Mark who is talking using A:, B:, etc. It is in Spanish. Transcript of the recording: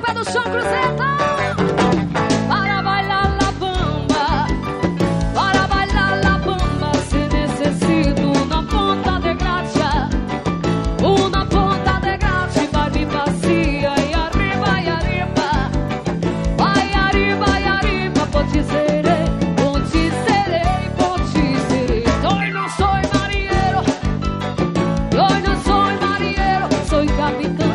A: pé do chão, cruzeta. Para bailar la bamba, para bailar la bamba, se necesito una ponta de gracia, una ponta de gracia, Barbie vacía y arriba, por ti seré, por ti seré, por ti seré. Hoy no soy marinero, soy capitán.